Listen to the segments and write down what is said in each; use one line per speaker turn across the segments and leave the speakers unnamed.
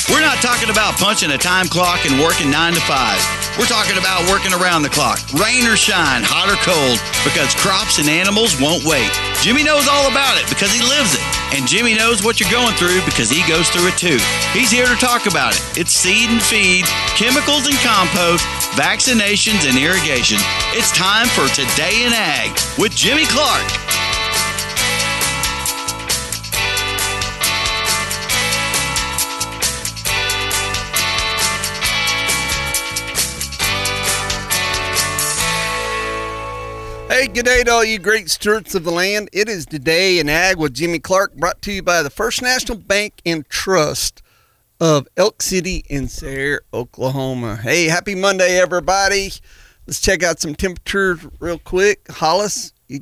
We're not talking about punching a time clock and working 9 to 5. We're talking about working around the clock, rain or shine, hot or cold, because crops and animals won't wait. Jimmy knows all about it because he lives it. And Jimmy knows what you're going through because he goes through it too. He's here to talk about it. It's seed and feed, chemicals and compost, vaccinations and irrigation. It's time for Today in Ag with Jimmy Clark.
Hey, good day to all you great stewards of the land. It is Today in Ag with Jimmy Clark, brought to you by the First National Bank and Trust of Elk City in Sayre, Oklahoma. Hey, happy Monday, everybody. Let's check out some temperatures real quick. Hollis, you're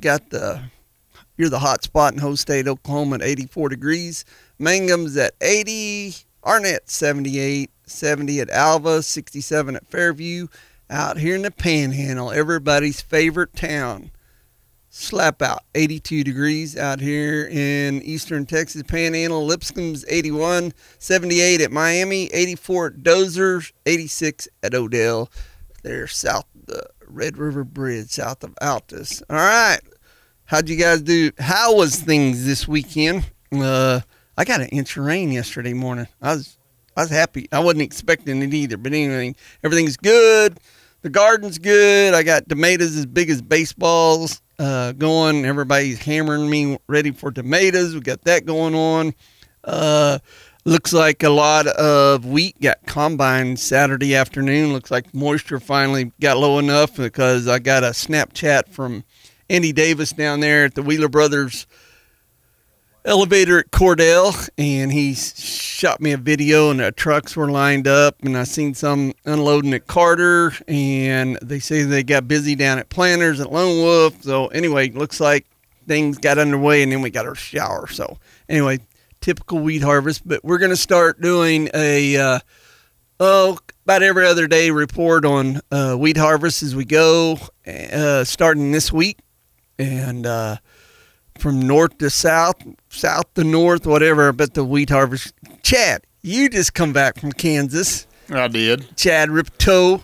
the hot spot in Host State, Oklahoma at 84 degrees. Mangum's at 80, Arnett 78, 70 at Alva, 67 at Fairview. Out here in the Panhandle, everybody's favorite town, Slap Out, 82 degrees out here in eastern Texas Panhandle. Lipscomb's 81, 78 at Miami, 84 at Dozer, 86 at Odell. They're south of the Red River Bridge, south of Altus. All right, how'd you guys do? How was things this weekend? I got an inch of rain yesterday morning. I was happy. I wasn't expecting it either, but anyway, everything's good. The garden's good. I got tomatoes as big as baseballs going. Everybody's hammering me ready for tomatoes. We got that going on. Looks like a lot of wheat got combined Saturday afternoon. Looks like moisture finally got low enough because I got a Snapchat from Andy Davis down there at the Wheeler Brothers elevator at Cordell, and he shot me a video, and the trucks were lined up, and I seen some unloading at Carter, and they say they got busy down at Planters at Lone Wolf. So anyway, looks like things got underway, and then we got our shower. So anyway, typical wheat harvest, but we're going to start doing a about every other day report on wheat harvest as we go, starting this week, and from north to south, south to north, whatever, but the wheat harvest. Chad, you just come back from Kansas.
I did.
Chad Riptoe.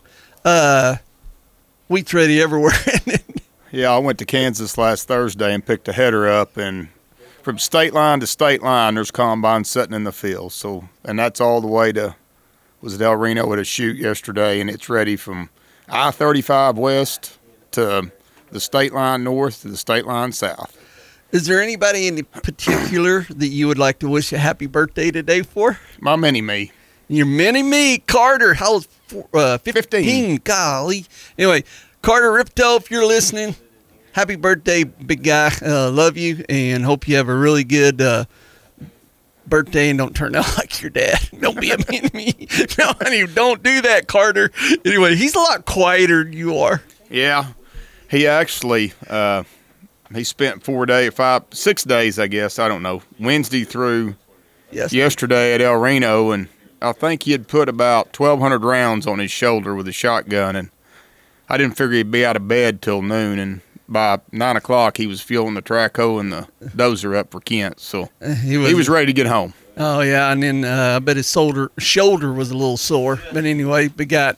Wheat's ready everywhere.
Yeah, I went to Kansas last Thursday and picked a header up, and from state line to state line, there's combines sitting in the field. So, and that's all the way to, was it El Reno with a chute yesterday, and it's ready from I-35 west to the state line north to the state line south.
Is there anybody in particular that you would like to wish a happy birthday today for?
My mini-me.
Your mini-me, Carter. How old? 15. Golly. Anyway, Carter Riptoe, if you're listening, happy birthday, big guy. Love you, and hope you have a really good birthday and don't turn out like your dad. Don't be a mini-me. No, honey, don't do that, Carter. Anyway, he's a lot quieter than you are.
Yeah. He actually... he spent 6 days, I guess, I don't know, Wednesday through yesterday at El Reno, and I think he had put about 1,200 rounds on his shoulder with a shotgun, and I didn't figure he'd be out of bed till noon, and by 9 o'clock he was fueling the Traco and the dozer up for Kent, so he was ready to get home.
Oh, yeah, and then I bet his shoulder was a little sore. But anyway, how'd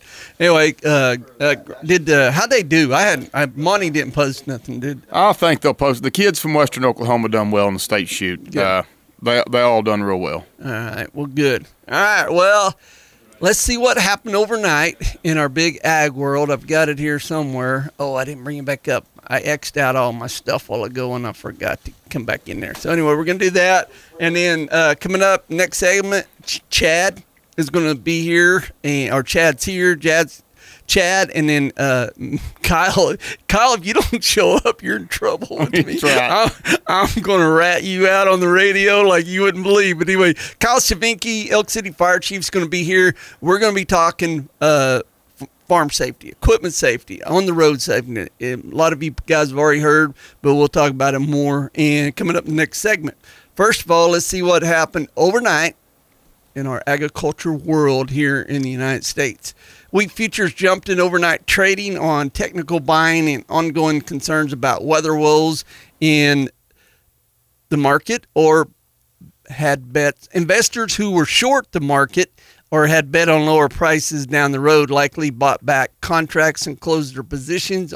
they do? Monty didn't post nothing, did
I think they'll post. The kids from Western Oklahoma done well in the state shoot. They all done real well.
All right, well, good. All right, well, let's see what happened overnight in our big ag world. I've got it here somewhere. Oh, I didn't bring it back up. I X'd out all my stuff while ago, and I forgot to come back in there. So anyway, we're going to do that. And then coming up, next segment, Chad is going to be here, or Chad's here. Chad, and then Kyle. Kyle, if you don't show up, you're in trouble with me.
Right.
I'm going to rat you out on the radio like you wouldn't believe. But anyway, Kyle Shavinky, Elk City Fire Chief, is going to be here. We're going to be talking farm safety, equipment safety, on the road safety. A lot of you guys have already heard, but we'll talk about it more and coming up in the next segment. First of all, let's see what happened overnight in our agriculture world here in the United States. Wheat futures jumped in overnight trading on technical buying and ongoing concerns about weather woes in the market, or had bets. Investors who were short the market or had bet on lower prices down the road likely bought back contracts and closed their positions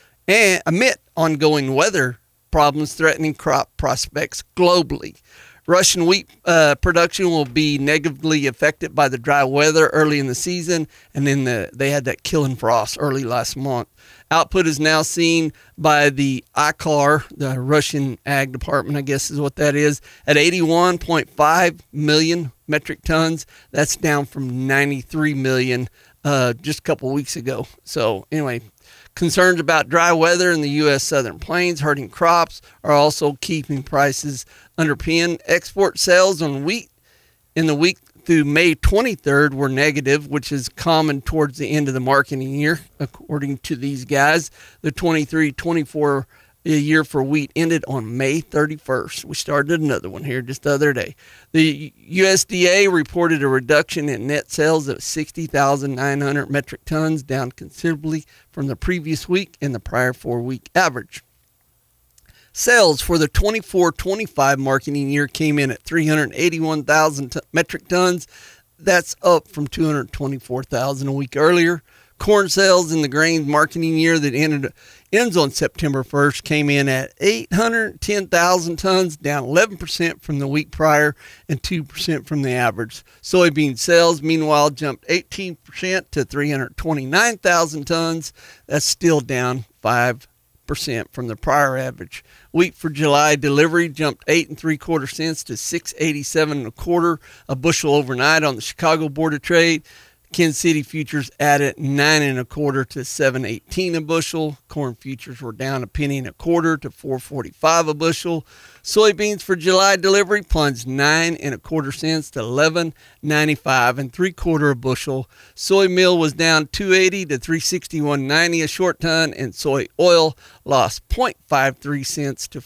amid ongoing weather problems threatening crop prospects globally. Russian wheat production will be negatively affected by the dry weather early in the season, and then they had that killing frost early last month. Output is now seen by the ICAR, the Russian Ag Department, I guess is what that is, at 81.5 million metric tons. That's down from 93 million just a couple weeks ago. So anyway, concerns about dry weather in the U.S. Southern Plains hurting crops are also keeping prices underpinned. Export sales on wheat in the week through May 23rd were negative, which is common towards the end of the marketing year, according to these guys. The 23-24 year for wheat ended on May 31st. We started another one here just the other day. The USDA reported a reduction in net sales of 60,900 metric tons, down considerably from the previous week and the prior 4-week average. Sales for the 24-25 marketing year came in at 381,000 metric tons. That's up from 224,000 a week earlier. Corn sales in the grain marketing year that ends on September 1st came in at 810,000 tons, down 11% from the week prior and 2% from the average. Soybean sales, meanwhile, jumped 18% to 329,000 tons. That's still down 5% from the prior average. Wheat for July delivery jumped 8 3/4 cents to $6.87 1/4 a bushel overnight on the Chicago Board of Trade. Kansas City futures added 9 1/4 to $7.18 a bushel. Corn futures were down 1 1/4 to $4.45 a bushel. Soybeans for July delivery plunged 9 1/4 cents to $11.95 3/4 a bushel. Soy meal was down 2.80 to $361.90 a short ton, and soy oil lost 0.53 cents to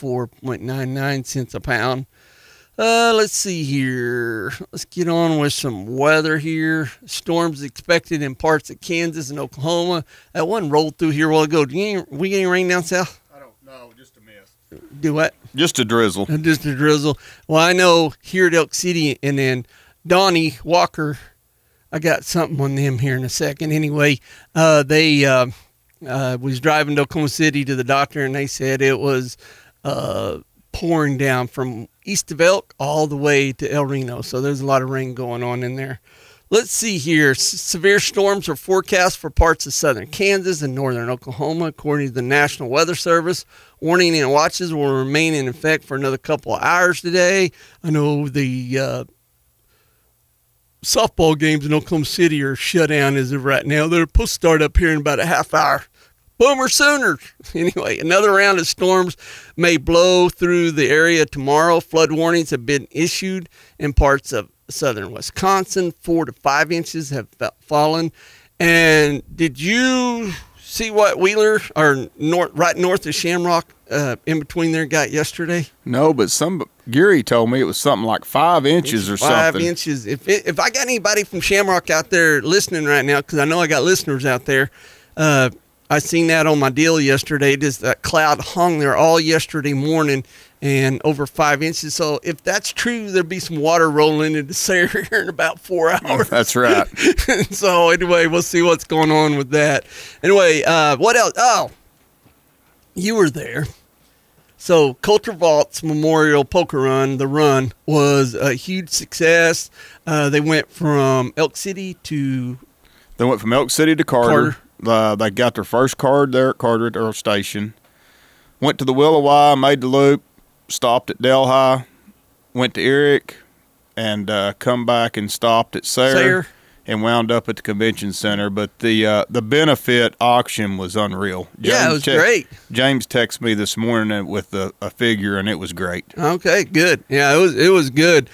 44.99 cents a pound. Let's see here. Let's get on with some weather here. Storms expected in parts of Kansas and Oklahoma. That one rolled through here a while ago. We getting rain down south?
I don't know, just a mist.
Do what?
Just a drizzle.
Just a drizzle. Well, I know here at Elk City, and then Donnie Walker, I got something on them here in a second. Anyway, they was driving to Oklahoma City to the doctor, and they said it was pouring down from east of Elk all the way to El Reno. So there's a lot of rain going on in there. Let's see here. Severe storms are forecast for parts of southern Kansas and northern Oklahoma, according to the National Weather Service. Warning and watches will remain in effect for another couple of hours today. I know the softball games in Oklahoma City are shut down as of right now. They're supposed to start up here in about a half hour. Boomer Sooners. Anyway, another round of storms may blow through the area tomorrow. Flood warnings have been issued in parts of southern Wisconsin. 4 to 5 inches have fallen. And did you see what Wheeler, or right north of Shamrock, in between there, got yesterday?
No, but Gary told me it was something like 5 inches or something.
5 inches. If I got anybody from Shamrock out there listening right now, because I know I got listeners out there, I seen that on my deal yesterday. Just that cloud hung there all yesterday morning and over 5 inches. So if that's true, there'll be some water rolling into Sayre here in about 4 hours.
That's right.
So anyway, we'll see what's going on with that. Anyway, what else? Oh, you were there. So Coulter Vault's Memorial Poker Run, the run, was a huge success. They went from Elk City to Carter.
They got their first card there at Carter at Earl Station. Went to the Willowye, made the loop, stopped at Delhi, went to Eric, and come back and stopped at Sayre and wound up at the convention center. But the benefit auction was unreal.
It was great.
James texted me this morning with a figure, and it was great.
Okay, good. Yeah, it was good.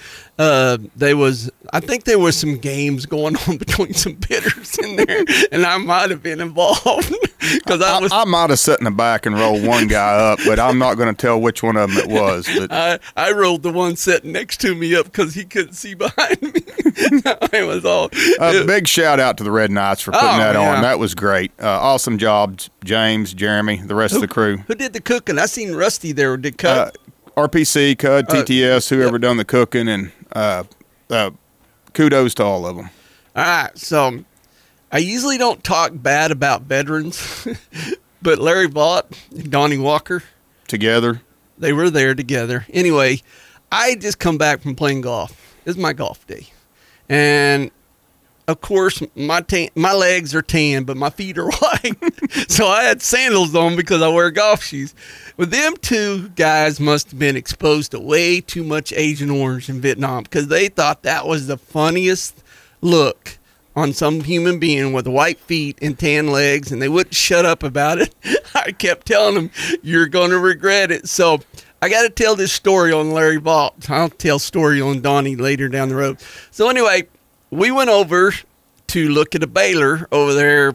I think there was some games going on between some bidders in there, and I might have been involved because
I might have sat in the back and rolled one guy up, but I'm not going to tell which one of them it was. But
I rolled the one sitting next to me up because he couldn't see behind me. It was all.
Big shout out to the Red Knights for putting that on. That was great. Awesome job, James, Jeremy, the rest of the crew.
Who did the cooking? I seen Rusty there. Did cook.
RPC, CUD, TTS, whoever done the cooking, and kudos to all of them.
All right, so I usually don't talk bad about veterans, but Larry Vaught and Donnie Walker.
Together.
They were there together. Anyway, I just come back from playing golf. It's my golf day. And, of course, my legs are tan, but my feet are white. So I had sandals on because I wear golf shoes. Well, them two guys must have been exposed to way too much Agent Orange in Vietnam because they thought that was the funniest look on some human being with white feet and tan legs, and they wouldn't shut up about it. I kept telling them, you're going to regret it. So I got to tell this story on Larry Vaught. I'll tell story on Donnie later down the road. So anyway, we went over to look at a baler over there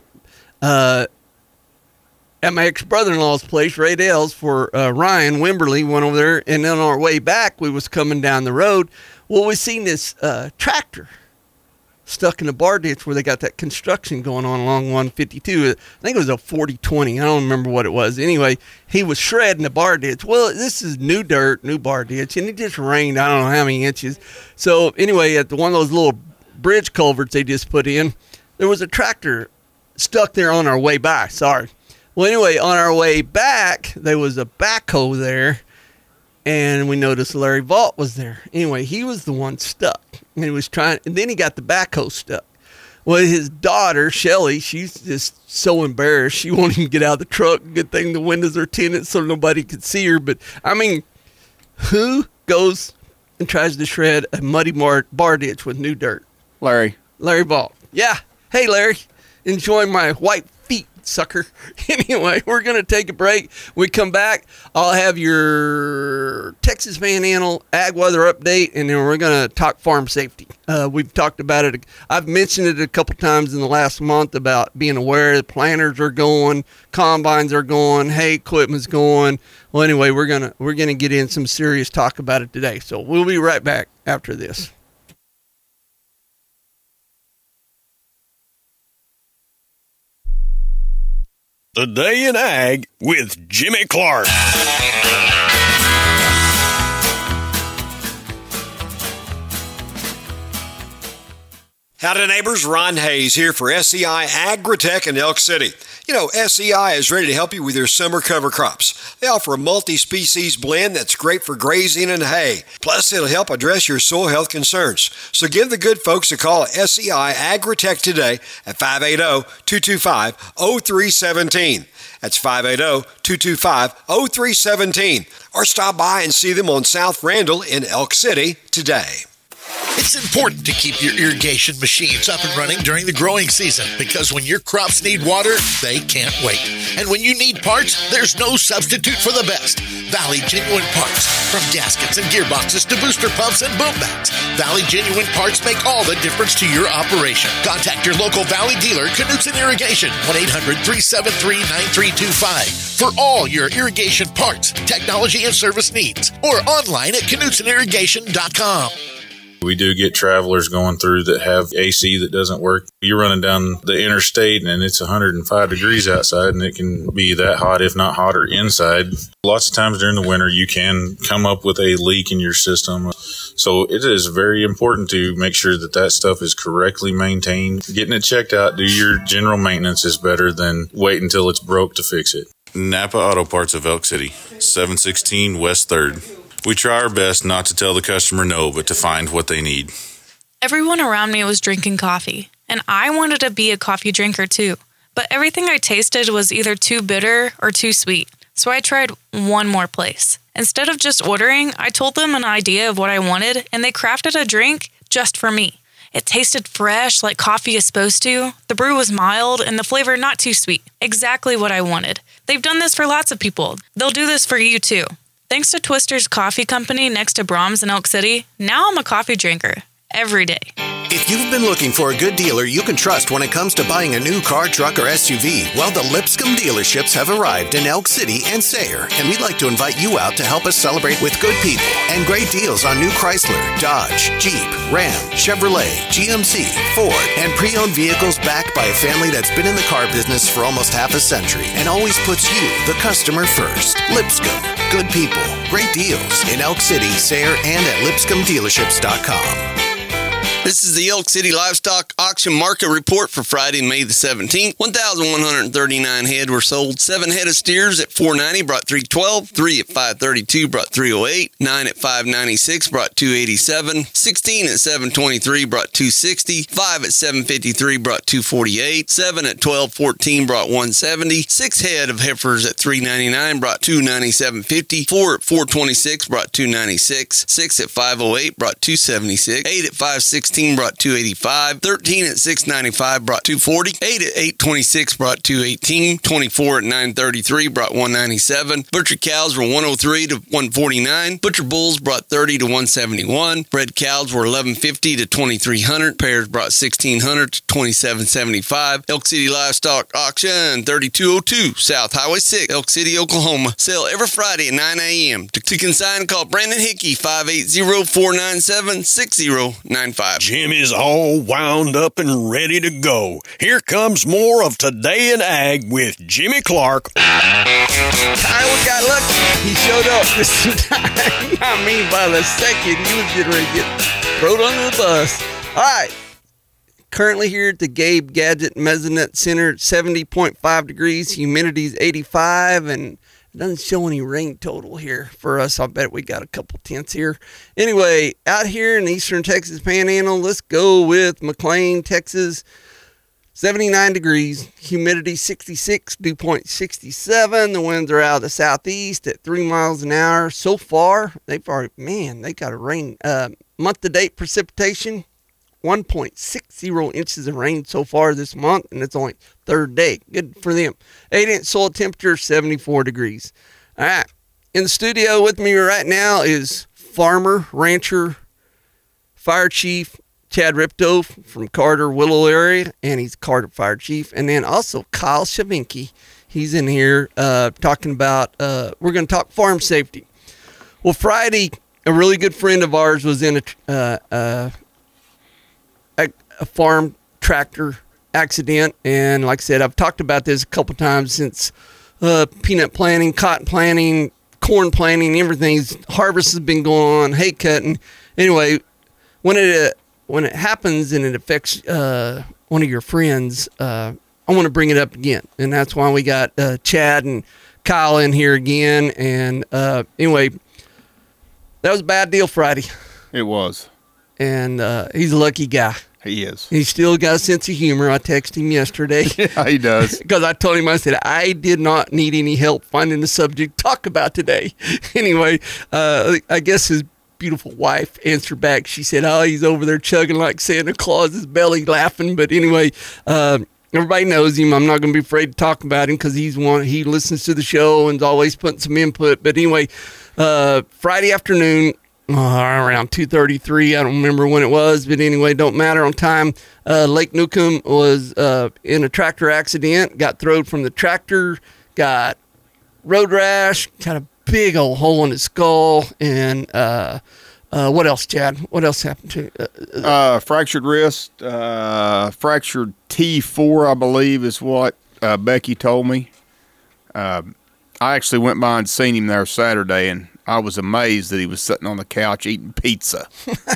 at my ex-brother-in-law's place, Ray Dale's, for Ryan Wimberly. Went over there, and on our way back, we was coming down the road. Well, we seen this tractor stuck in the bar ditch where they got that construction going on along 152. I think it was a 40-20. I don't remember what it was. Anyway, he was shredding the bar ditch. Well, this is new dirt, new bar ditch, and it just rained I don't know how many inches. So anyway, at one of those little bridge culverts they just put in, there was a tractor stuck there on our way by. Sorry. Well, anyway, on our way back, there was a backhoe there, and we noticed Larry Vaught was there. Anyway, he was the one stuck. And he was trying, and then he got the backhoe stuck. Well, his daughter, Shelly, she's just so embarrassed. She won't even get out of the truck. Good thing the windows are tinted so nobody could see her. But, I mean, who goes and tries to shred a muddy bar ditch with new dirt?
Larry
Vaught. Yeah. Hey, Larry. Enjoy my white feet, sucker. Anyway, we're going to take a break. We come back, I'll have your Texas Van Annal ag weather update, and then we're going to talk farm safety. We've talked about it. I've mentioned it a couple times in the last month about being aware that planters are going, combines are going, hay equipment's going. Well, anyway, we're gonna get in some serious talk about it today. So we'll be right back after this.
The Day in Ag with Jimmy Clark. Howdy, neighbors. Ron Hayes here for SEI Agritech in Elk City. You know, SEI is ready to help you with your summer cover crops. They offer a multi-species blend that's great for grazing and hay. Plus, it'll help address your soil health concerns. So give the good folks a call at SEI Agritech today at 580-225-0317. That's 580-225-0317. Or stop by and see them on South Randall in Elk City today.
It's important to keep your irrigation machines up and running during the growing season because when your crops need water, they can't wait. And when you need parts, there's no substitute for the best. Valley Genuine Parts. From gaskets and gearboxes to booster pumps and boom backs, Valley Genuine Parts make all the difference to your operation. Contact your local Valley dealer, Knutson Irrigation, 1-800-373-9325 for all your irrigation parts, technology, and service needs. Or online at KnutsonIrrigation.com.
We do get travelers going through that have AC that doesn't work. You're running down the interstate and it's 105 degrees outside and it can be that hot, if not hotter, inside. Lots of times during the winter, you can come up with a leak in your system. So it is very important to make sure that that stuff is correctly maintained. Getting it checked out, do your general maintenance is better than wait until it's broke to fix it. Napa Auto Parts of Elk City, 716 West 3rd. We try our best not to tell the customer no, but to find what they need.
Everyone around me was drinking coffee, and I wanted to be a coffee drinker too. But everything I tasted was either too bitter or too sweet, so I tried one more place. Instead of just ordering, I told them an idea of what I wanted, and they crafted a drink just for me. It tasted fresh, like coffee is supposed to. The brew was mild, and the flavor not too sweet. Exactly what I wanted. They've done this for lots of people. They'll do this for you too. Thanks to Twister's Coffee Company next to Brahms in Elk City, now I'm a coffee drinker every day.
If you've been looking for a good dealer you can trust when it comes to buying a new car, truck, or SUV, well, the Lipscomb dealerships have arrived in Elk City and Sayre, and we'd like to invite you out to help us celebrate with good people and great deals on new Chrysler, Dodge, Jeep, Ram, Chevrolet, GMC, Ford, and pre-owned vehicles backed by a family that's been in the car business for almost half a century and always puts you, the customer, first. Lipscomb, good people, great deals in Elk City, Sayre, and at lipscombdealerships.com.
This is the Elk City Livestock Auction Market Report for Friday, May the 17th. 1,139 head were sold. 7 head of steers at $490 brought $312. 3 at $532 brought $308. 9 at $596 brought $287. 16 at $723 brought $260. 5 at $753 brought $248. 7 at $1214 brought $170. 6 head of heifers at $399 brought $297.50. 4 at $426 brought $296. 6 at $508 brought $276. 8 at $516 brought $285, 13 at $695 brought $240, 8 at $826 brought $218, 24 at $933 brought $197. Butcher cows were $103 to $149. Butcher bulls brought $30 to $171. Bred cows were $1150 to $2300. Pairs brought $1600 to $2775. Elk City Livestock Auction 3202 South Highway 6, Elk City, Oklahoma. Sale every Friday at 9 a.m. To consign, call Brandon Hickey 580-497-6095.
Jimmy's all wound up and ready to go. Here comes more of Today in Ag with Jimmy Clark.
Kyle got lucky. He showed up just in time. I mean, by the second, he was getting ready to get thrown under the bus. All right. Currently here at the Gabe Gadget Mesonet Center, 70.5 degrees. Humidity's 85, and it doesn't show any rain total here for us. I bet we got a couple tenths here. Anyway, out here in the eastern Texas Panhandle, let's go with McLean, Texas. 79 degrees, humidity 66, dew point 67. The winds are out of the southeast at 3 miles an hour. So far, they got a rain. Month-to-date precipitation, 1.60 inches of rain so far this month, and it's only third day. Good for them. 8-inch soil temperature, 74 degrees. All right. In the studio with me right now is farmer, rancher, fire chief Chad Ripto from Carter Willow area, and he's Carter Fire Chief. And then also Kyle Shavinky. He's in here talking about, we're going to talk farm safety. Well, Friday, a really good friend of ours was in a farm tractor accident, and like I said, I've talked about this a couple times since peanut planting, cotton planting, corn planting, everything's harvest has been going on, hay cutting. Anyway, when it happens and it affects one of your friends, I want to bring it up again, and that's why we got Chad and Kyle in here again. And anyway, that was a bad deal Friday.
It was.
And he's a lucky guy.
He is.
He's still got a sense of humor. I texted him yesterday.
Yeah, he does.
Because I told him, I said, I did not need any help finding the subject to talk about today. Anyway, I guess his beautiful wife answered back. She said, oh, he's over there chugging like Santa Claus's belly, laughing. But anyway, everybody knows him. I'm not going to be afraid to talk about him because he listens to the show and is always putting some input. But anyway, Friday afternoon, around 2:33, I don't remember when it was, but anyway, don't matter on time. Lake Newcomb was in a tractor accident, got thrown from the tractor, got road rash, got a big old hole in his skull, and what else, Chad? What else happened to
fractured wrist, fractured T4, I believe is what Becky told me. I actually went by and seen him there Saturday, and I was amazed that he was sitting on the couch eating pizza.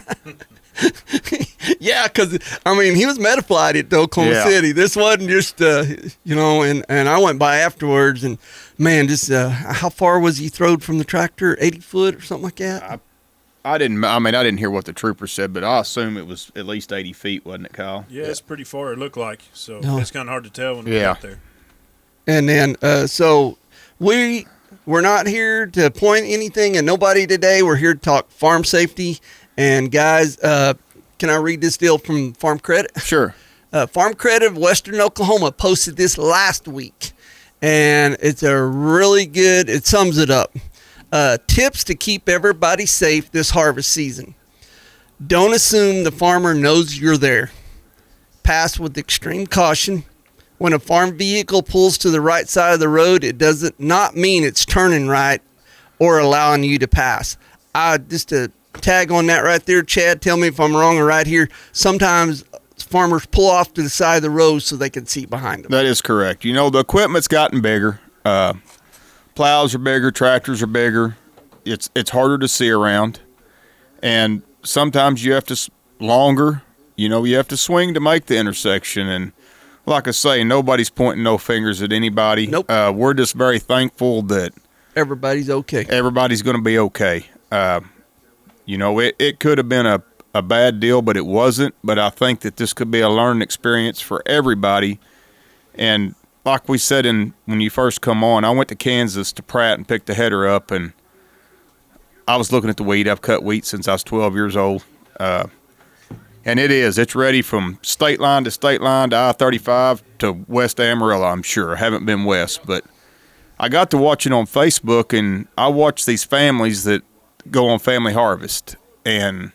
Yeah, because, I mean, he was Metaflight at Oklahoma City. This wasn't just, and I went by afterwards, and, man, just how far was he thrown from the tractor? 80 foot or something like that?
I didn't hear what the trooper said, but I assume it was at least 80 feet, wasn't it, Kyle?
Yeah, it's pretty far, it looked like. So it's kind of hard to tell when we got there.
And then, so we're not here to point anything at nobody today. We're here to talk farm safety. And guys, can I read this deal from Farm Credit?
Sure.
Farm Credit of Western Oklahoma posted this last week, and it's a really good, it sums it up. Tips to keep everybody safe this harvest season. Don't assume the farmer knows you're there. Pass with extreme caution. When a farm vehicle pulls to the right side of the road, it does not mean it's turning right or allowing you to pass. Just to tag on that right there, Chad, tell me if I'm wrong or right here. Sometimes farmers pull off to the side of the road so they can see behind them.
That is correct. You know, the equipment's gotten bigger. Plows are bigger, tractors are bigger. It's harder to see around. And sometimes you have to you have to swing to make the intersection. And like I say, nobody's pointing no fingers at anybody.
Nope.
We're just very thankful that
everybody's okay.
Everybody's going to be okay. It could have been a bad deal, but it wasn't. But I think that this could be a learning experience for everybody. And like we said when you first come on, I went to Kansas to Pratt and picked the header up, and I was looking at the wheat. I've cut wheat since I was 12 years old. And it's ready from state line to I-35 to West Amarillo, I'm sure. I haven't been west, but I got to watch it on Facebook, and I watch these families that go on Family Harvest. And,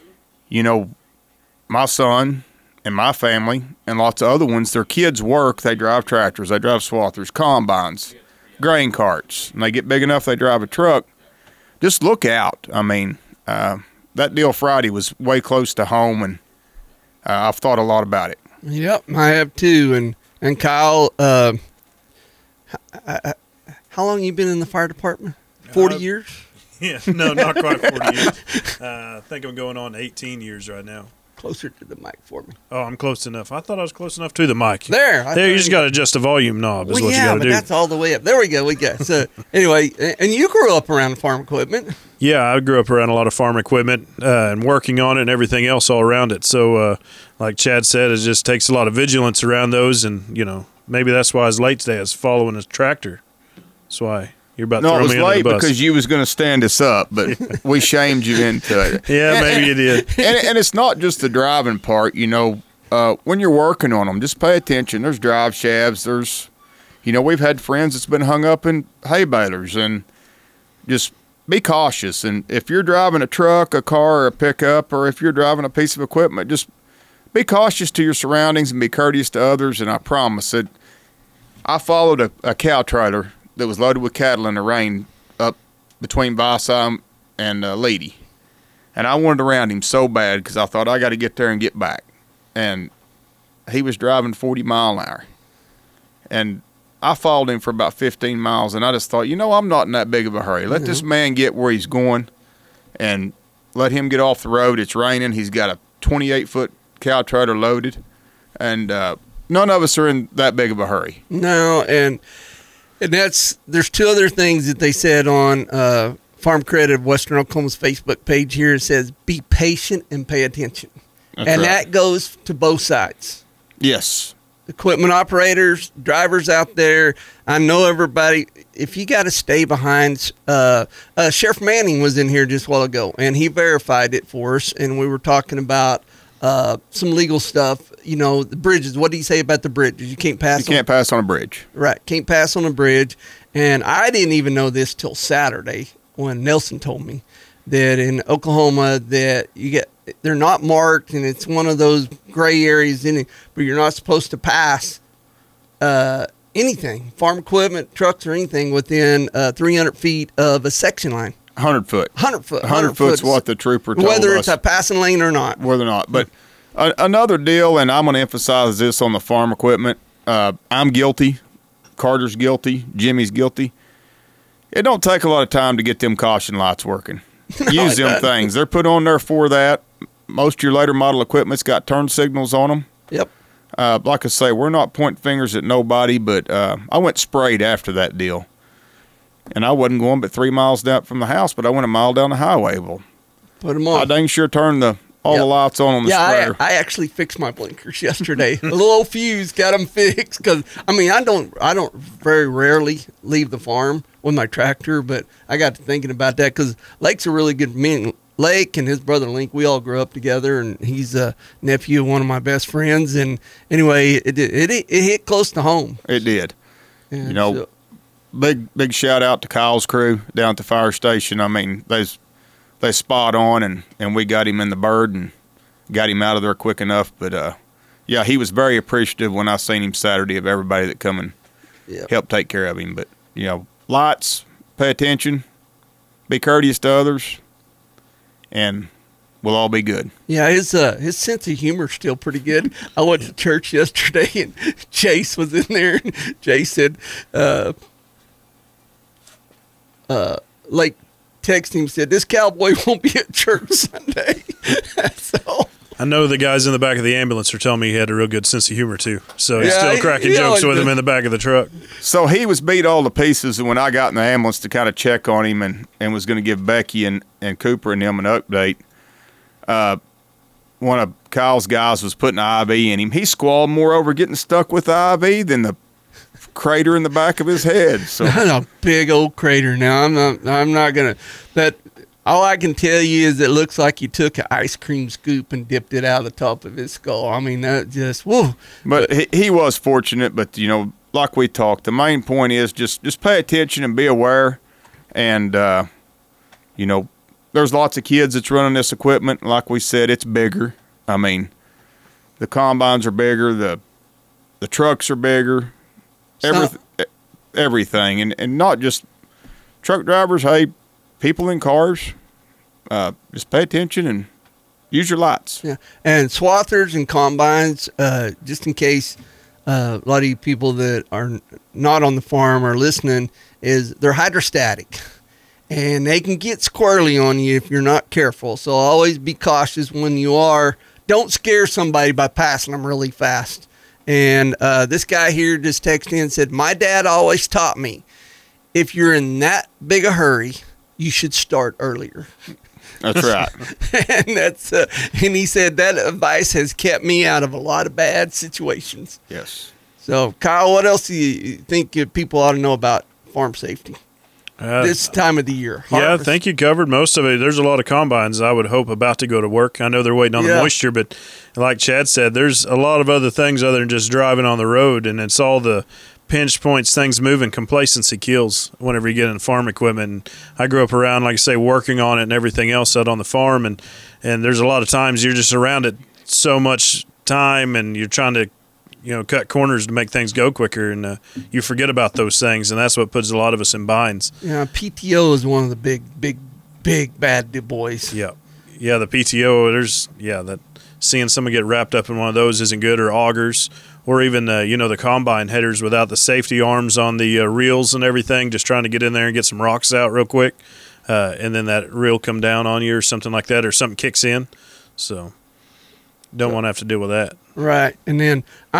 my son and my family and lots of other ones, their kids work. They drive tractors, they drive swathers, combines, grain carts. And they get big enough, they drive a truck. Just look out. I mean, that deal Friday was way close to home, and I've thought a lot about it.
Yep, I have too. And Kyle, how long you been in the fire department? 40 years?
Yeah, no, not quite 40 years. I think I'm going on 18 years right now.
Closer to the mic for me.
Oh, I'm close enough. I thought I was close enough to the mic.
There,
you just got to adjust the volume knob is what you got to do.
Yeah, but that's all the way up. There we go. So anyway, and you grew up around farm equipment.
Yeah, I grew up around a lot of farm equipment and working on it and everything else all around it. So like Chad said, it just takes a lot of vigilance around those. And, maybe that's why his late today is following his tractor. That's why. You're about to throw me under the bus. No, it was late
because you was going to stand us up, but we shamed you into it.
Yeah, maybe you did.
And it's not just the driving part, when you're working on them, just pay attention. There's drive shafts. There's, we've had friends that's been hung up in hay balers, and just be cautious. And if you're driving a truck, a car, or a pickup, or if you're driving a piece of equipment, just be cautious to your surroundings and be courteous to others. And I promise that I followed a cow trailer that was loaded with cattle in the rain up between Vice and Leedy. And I wanted around him so bad because I thought I got to get there and get back. And he was driving 40 mile an hour. And I followed him for about 15 miles, and I just thought, I'm not in that big of a hurry. Let this man get where he's going and let him get off the road. It's raining. He's got a 28-foot cow trailer loaded. And none of us are in that big of a hurry.
No, and there's two other things that they said on Farm Credit of Western Oklahoma's Facebook page here. It says, be patient and pay attention. That's right. That goes to both sides.
Yes.
Equipment operators, drivers out there. I know everybody, if you got to stay behind, Sheriff Manning was in here just a while ago, and he verified it for us, and we were talking about some legal stuff. The bridges. What do you say about the bridges? You can't pass.
You can't pass on a bridge.
Right. Can't pass on a bridge. And I didn't even know this till Saturday when Nelson told me that in Oklahoma that they're not marked, and it's one of those gray areas in it, but you're not supposed to pass anything, farm equipment, trucks, or anything within 300 feet of a section line.
100 foot.
100 foot.
100 foot's what the trooper told us.
Whether it's a passing lane or not.
Whether or not. But another deal, and I'm going to emphasize this on the farm equipment. I'm guilty. Carter's guilty. Jimmy's guilty. It don't take a lot of time to get them caution lights working. Use them things. They're put on there for that. Most of your later model equipment's got turn signals on them.
Yep.
Like I say, we're not pointing fingers at nobody, but I went sprayed after that deal. And I wasn't going but 3 miles down from the house, but I went a mile down the highway. Well,
put them on.
I dang sure turned all the lights on the sprayer.
I actually fixed my blinkers yesterday. A little old fuse got them fixed because I don't very rarely leave the farm with my tractor, but I got to thinking about that because Lake's a really good man. Lake and his brother Link, we all grew up together, and he's a nephew of one of my best friends. And anyway, it hit close to home.
It did. And big shout out to Kyle's crew down at the fire station. I mean, they spot on, and we got him in the bird and got him out of there quick enough. But yeah, he was very appreciative when I seen him Saturday of everybody that come and help take care of him. But lights, pay attention, be courteous to others, and we'll all be good.
Yeah, his sense of humor is still pretty good. I went to church yesterday, and Chase was in there, and Chase said, like, texted him, said, this cowboy won't be at church Sunday. So
I know the guys in the back of the ambulance are telling me he had a real good sense of humor, too. So he's still cracking jokes with him in the back of the truck.
So he was beat all to pieces, and when I got in the ambulance to kind of check on him and was going to give Becky and Cooper and him an update, one of Kyle's guys was putting an IV in him. He squalled more over getting stuck with the IV than the crater in the back of his head. So
a big old crater. Now I'm not gonna. That all I can tell you is it looks like he took an ice cream scoop and dipped it out of the top of his skull. I mean, that just whoa.
But he was fortunate. But like we talked, the main point is just pay attention and be aware. And there's lots of kids that's running this equipment. Like we said, it's bigger. I mean, the combines are bigger. The trucks are bigger. Everything. And not just truck drivers. Hey, people in cars, just pay attention and use your lights.
Yeah. And swathers and combines, just in case a lot of you people that are not on the farm are listening, is they're hydrostatic. And they can get squirrely on you if you're not careful. So always be cautious when you are. Don't scare somebody by passing them really fast. And this guy here just texted in and said, my dad always taught me, if you're in that big a hurry, you should start earlier.
That's right.
And he said that advice has kept me out of a lot of bad situations.
Yes.
So, Kyle, what else do you think people ought to know about farm safety? This time of the year.
Harvest. Yeah, I think you covered most of it. There's a lot of combines, I would hope, about to go to work. I know they're waiting on the moisture, but like Chad said, there's a lot of other things other than just driving on the road, and it's all the pinch points, things moving. Complacency kills whenever you get in farm equipment. And I grew up around, like I say, working on it and everything else out on the farm, and there's a lot of times you're just around it so much time, and you're trying to cut corners to make things go quicker, and you forget about those things, and that's what puts a lot of us in binds.
Yeah, PTO is one of the big bad boys.
Yeah, the PTO. That seeing someone get wrapped up in one of those isn't good, or augers, or even the combine headers without the safety arms on the reels and everything, just trying to get in there and get some rocks out real quick, and then that reel come down on you or something like that, or something kicks in. So don't want to have to deal with that.
Right. And then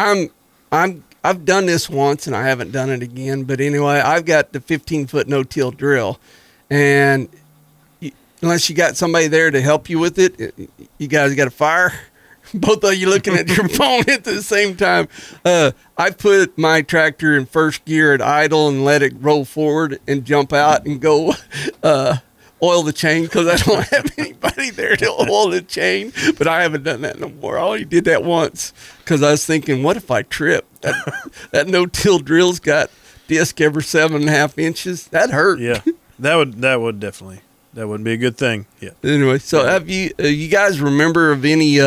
I've done this once and I haven't done it again, but anyway, I've got the 15-foot no-till drill, and unless you got somebody there to help you with it, you guys got a fire. Both of you looking at your phone at the same time. I put my tractor in first gear at idle and let it roll forward and jump out and go oil the chain, because I don't have anybody there to oil the chain. But I haven't done that no more. I only did that once because I was thinking, what if I trip? That no-till drill's got disc every 7.5 inches. That hurt.
Yeah, that would definitely. That wouldn't be a good thing. Yeah.
Anyway, so have you guys remember of any?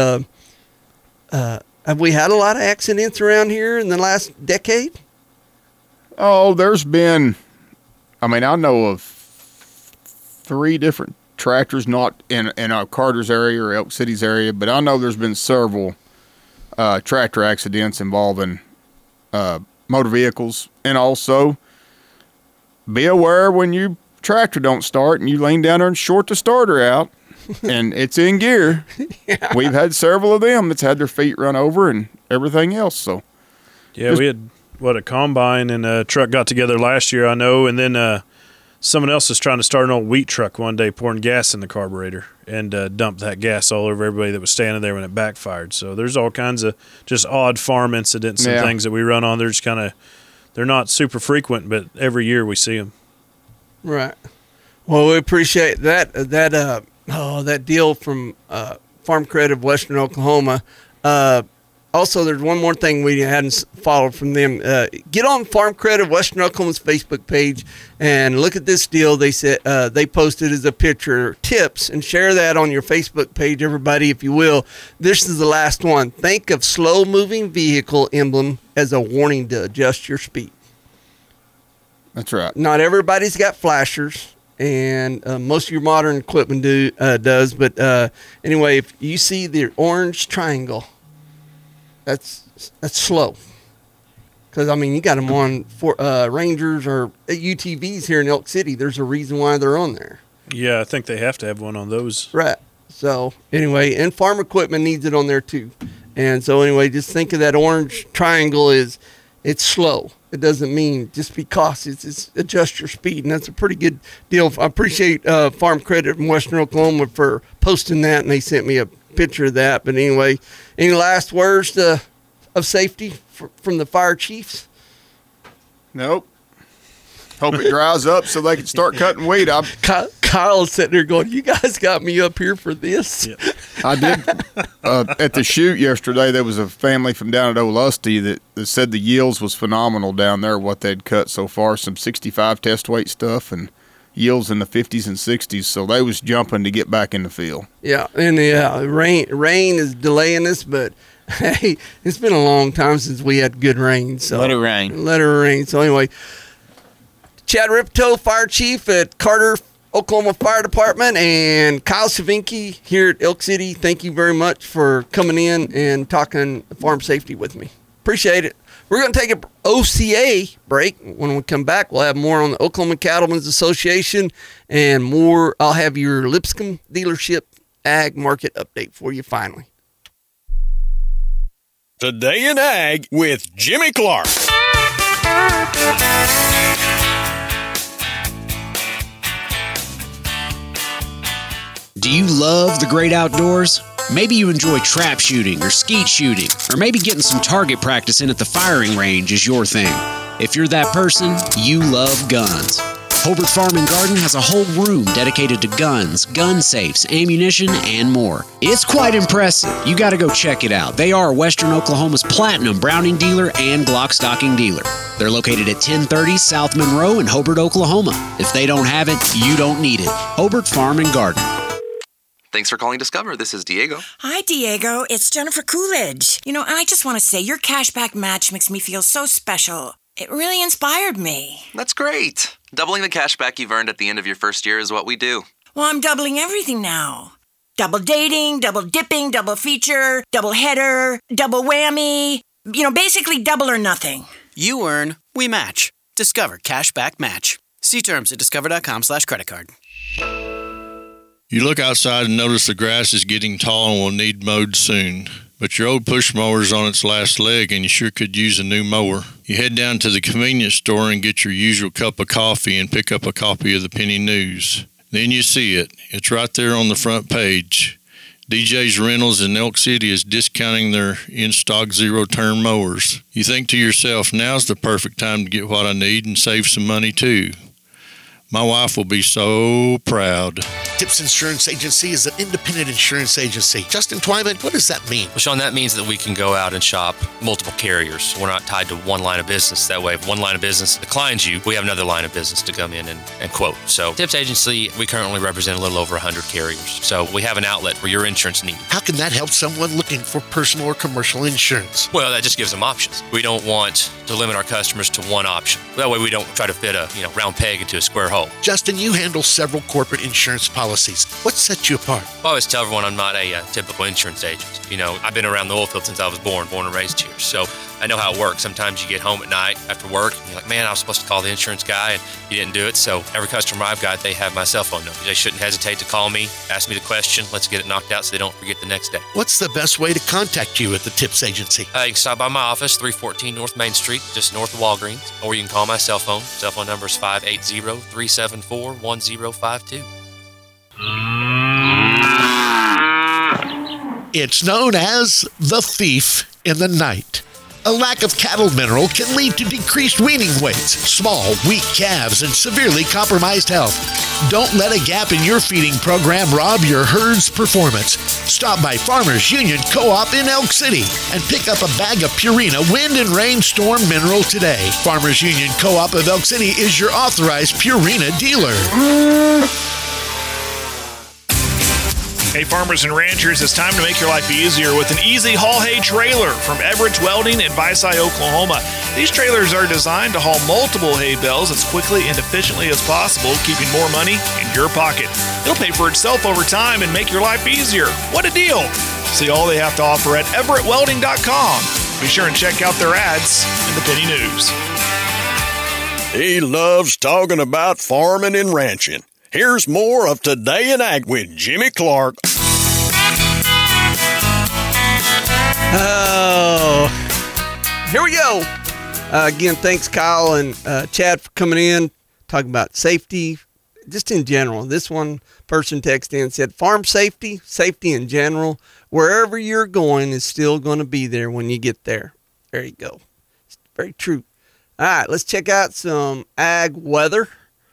Have we had a lot of accidents around here in the last decade?
Oh, there's been. I mean, I know of 3 different tractors, not in Carter's area or Elk City's area, but I know there's been several tractor accidents involving motor vehicles. And also, be aware when you tractor don't start and you lean down there and short the starter out and it's in gear. Yeah. We've had several of them that's had their feet run over and everything else. So
yeah, we had a combine and a truck got together last year, I know, and then someone else was trying to start an old wheat truck one day, pouring gas in the carburetor, and dumped that gas all over everybody that was standing there when it backfired. So there's all kinds of just odd farm incidents and things that we run on. They're just they're not super frequent, but every year we see them.
Right. Well, we appreciate that deal from Farm Credit of Western Oklahoma. Also, there's one more thing we hadn't followed from them. Get on Farm Credit Western Oklahoma's Facebook page and look at this deal they said they posted as a picture, tips, and share that on your Facebook page, everybody, if you will. This is the last one. Think of slow-moving vehicle emblem as a warning to adjust your speed.
That's right.
Not everybody's got flashers, and most of your modern equipment does. But anyway, if you see the orange triangle, that's slow. Because, I mean, you got them on for Rangers or UTVs here in Elk City. There's a reason why they're on there.
Yeah, I think they have to have one on those.
Right. So, anyway, and farm equipment needs it on there, too. And so, anyway, just think of that orange triangle as it's slow. It doesn't mean just be cautious. It's adjust your speed, and that's a pretty good deal. I appreciate Farm Credit from Western Oklahoma for posting that, and they sent me a picture of that. But anyway, any last words of safety from the fire chiefs?
Nope. Hope it dries up so they can start cutting weed.
Kyle is sitting there going, you guys got me up here for this.
Yeah.
I did. At the shoot yesterday, there was a family from down at Olusty that said the yields was phenomenal down there, what they'd cut so far, some 65 test weight stuff and yields in the 50s and 60s. So they was jumping to get back in the field.
Yeah, and rain is delaying us, but hey, it's been a long time since we had good rain. So
let it rain.
Let it rain. So anyway, Chad Ripto, Fire Chief at Carter, Oklahoma Fire Department, and Kyle Savinky here at Elk City. Thank you very much for coming in and talking farm safety with me. Appreciate it. We're going to take an OCA break. When we come back, we'll have more on the Oklahoma Cattlemen's Association and more. I'll have your Lipscomb dealership ag market update for you finally.
Today in Ag with Jimmy Clark.
Do you love the great outdoors? Maybe you enjoy trap shooting or skeet shooting, or maybe getting some target practice in at the firing range is your thing. If you're that person, you love guns. Hobart Farm and Garden has a whole room dedicated to guns, gun safes, ammunition, and more. It's quite impressive. You got to go check it out. They are Western Oklahoma's platinum Browning dealer and Glock stocking dealer. They're located at 1030 South Monroe in Hobart, Oklahoma. If they don't have it, you don't need it. Hobart Farm and Garden.
Thanks for calling Discover. This is Diego.
Hi, Diego. It's Jennifer Coolidge. I just want to say your cashback match makes me feel so special. It really inspired me.
That's great. Doubling the cashback you've earned at the end of your first year is what we do.
Well, I'm doubling everything now. Double dating, double dipping, double feature, double header, double whammy. Basically double or nothing.
You earn, we match. Discover Cashback Match. See terms at discover.com/creditcard.
You look outside and notice the grass is getting tall and will need mowed soon. But your old push mower is on its last leg and you sure could use a new mower. You head down to the convenience store and get your usual cup of coffee and pick up a copy of the Penny News. Then you see it. It's right there on the front page. DJ's Rentals in Elk City is discounting their in-stock zero-turn mowers. You think to yourself, now's the perfect time to get what I need and save some money too. My wife will be so proud.
Tips Insurance Agency is an independent insurance agency. Justin Twyman, what does that mean?
Well, Sean, that means that we can go out and shop multiple carriers. We're not tied to one line of business. That way, if one line of business declines you, we have another line of business to come in and quote. So, Tips Agency, we currently represent a little over 100 carriers. So, we have an outlet for your insurance needs.
How can that help someone looking for personal or commercial insurance?
Well, that just gives them options. We don't want to limit our customers to one option. That way, we don't try to fit a round peg into a square hole.
Justin, you handle several corporate insurance policies. What sets you apart?
I always tell everyone I'm not a typical insurance agent. I've been around the oil field since I was born and raised here. So I know how it works. Sometimes you get home at night after work and you're like, man, I was supposed to call the insurance guy and you didn't do it. So every customer I've got, they have my cell phone number. They shouldn't hesitate to call me, ask me the question. Let's get it knocked out so they don't forget the next day.
What's the best way to contact you at the Tips Agency?
You can stop by my office, 314 North Main Street, just north of Walgreens. Or you can call my cell phone. Cell phone number is 580-374-1052.
It's known as the thief in the night. A lack of cattle mineral can lead to decreased weaning weights, small, weak calves, and severely compromised health. Don't let a gap in your feeding program rob your herd's performance. Stop by Farmers Union Co-op in Elk City and pick up a bag of Purina Wind and Rainstorm Mineral today. Farmers Union Co-op of Elk City is your authorized Purina dealer.
Hey farmers and ranchers, it's time to make your life easier with an easy haul hay trailer from Everett Welding in Visay, Oklahoma. These trailers are designed to haul multiple hay bales as quickly and efficiently as possible, keeping more money in your pocket. It'll pay for itself over time and make your life easier. What a deal! See all they have to offer at everettwelding.com. Be sure and check out their ads in the Penny News.
He loves talking about farming and ranching. Here's more of Today in Ag with Jimmy Clark.
Oh, here we go. Again, thanks, Kyle and Chad, for coming in, talking about safety, just in general. This one person texted in and said, farm safety, safety in general, wherever you're going is still going to be there when you get there. There you go. It's very true. All right, let's check out some ag weather.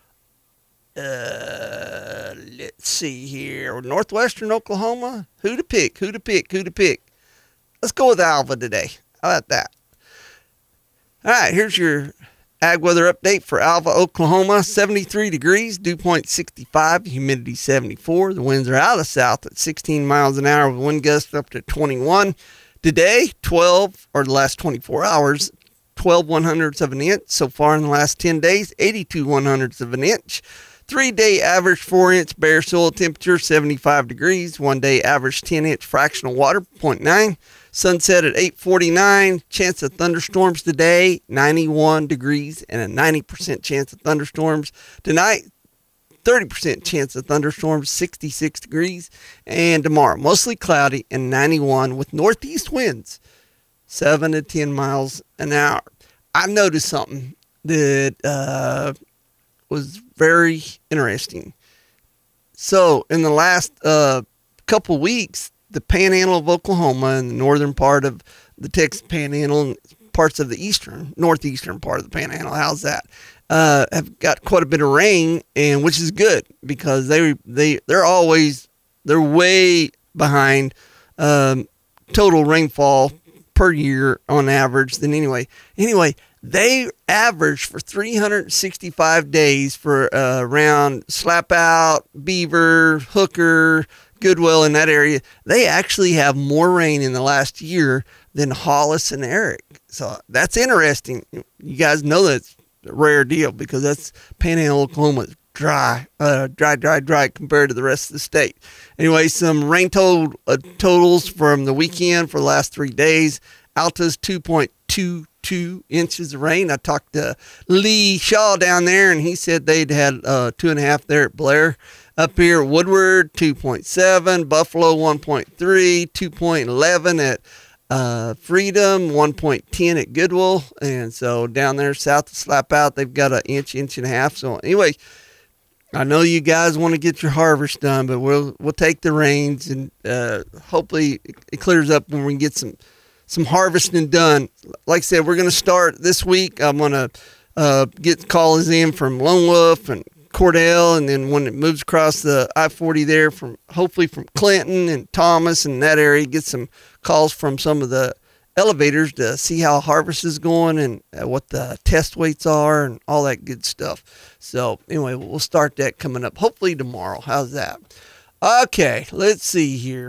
Let's see here. Northwestern Oklahoma. Who to pick? Let's go with Alva today. How about that? All right, here's your ag weather update for Alva, Oklahoma. 73 degrees, dew point 65, humidity 74. The winds are out of the south at 16 miles an hour with wind gusts up to 21. Today, the last 24 hours, 12 100ths of an inch. So far in the last 10 days, 82 100ths of an inch. 3-day average 4-inch bare soil temperature, 75 degrees. 1-day average 10-inch fractional water, 0.9. Sunset at 8:49. Chance of thunderstorms today, 91 degrees and a 90% chance of thunderstorms. Tonight, 30% chance of thunderstorms, 66 degrees. And tomorrow, mostly cloudy and 91 with northeast winds, 7 to 10 miles an hour. I noticed something that was very interesting. So in the last couple weeks, the panhandle of Oklahoma and the northern part of the Texas panhandle and parts of the northeastern part of the panhandle, how's that? Have got quite a bit of rain, and which is good because they're way behind total rainfall per year on average. Anyway, they average for 365 days for around Slapout, Beaver, Hooker, Goodwill in that area. They actually have more rain in the last year than Hollis and Eric. So that's interesting. You guys know that's a rare deal because that's Panhandle, Oklahoma, dry compared to the rest of the state. Anyway, some rain totals from the weekend for the last 3 days. Alta's 2.22 inches of rain. I talked to Lee Shaw down there, and he said they'd had 2.5 there at Blair. Up here at Woodward, 2.7. Buffalo, 1.3. 2.11 at Freedom, 1.10 at Goodwill. And so down there south of Slapout, they've got an inch and a half. So anyway, I know you guys want to get your harvest done, but we'll take the rains, and hopefully it clears up when we can get some harvesting done. Like I said, we're going to start this week. I'm going to get callers in from Lone Wolf and Cordell, and then when it moves across the I-40 there, hopefully from Clinton and Thomas and that area, get some calls from some of the elevators to see how harvest is going and what the test weights are and all that good stuff. So anyway, we'll start that coming up hopefully tomorrow. How's that? Okay, let's see here.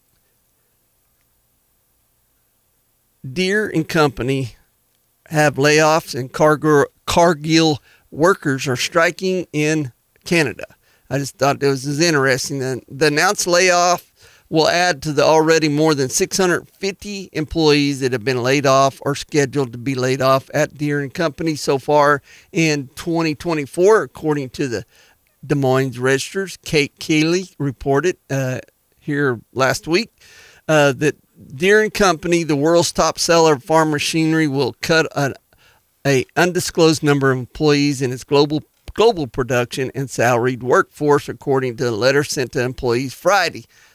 Deere and Company have layoffs, and Cargill workers are striking in Canada. I just thought it was interesting. The announced layoff will add to the already more than 650 employees that have been laid off or scheduled to be laid off at Deere and Company so far in 2024, according to the Des Moines Registers. Kate Keeley reported here last week that Deere and Company, the world's top seller of farm machinery, will cut an undisclosed number of employees in its global production and salaried workforce, according to a letter sent to employees Friday.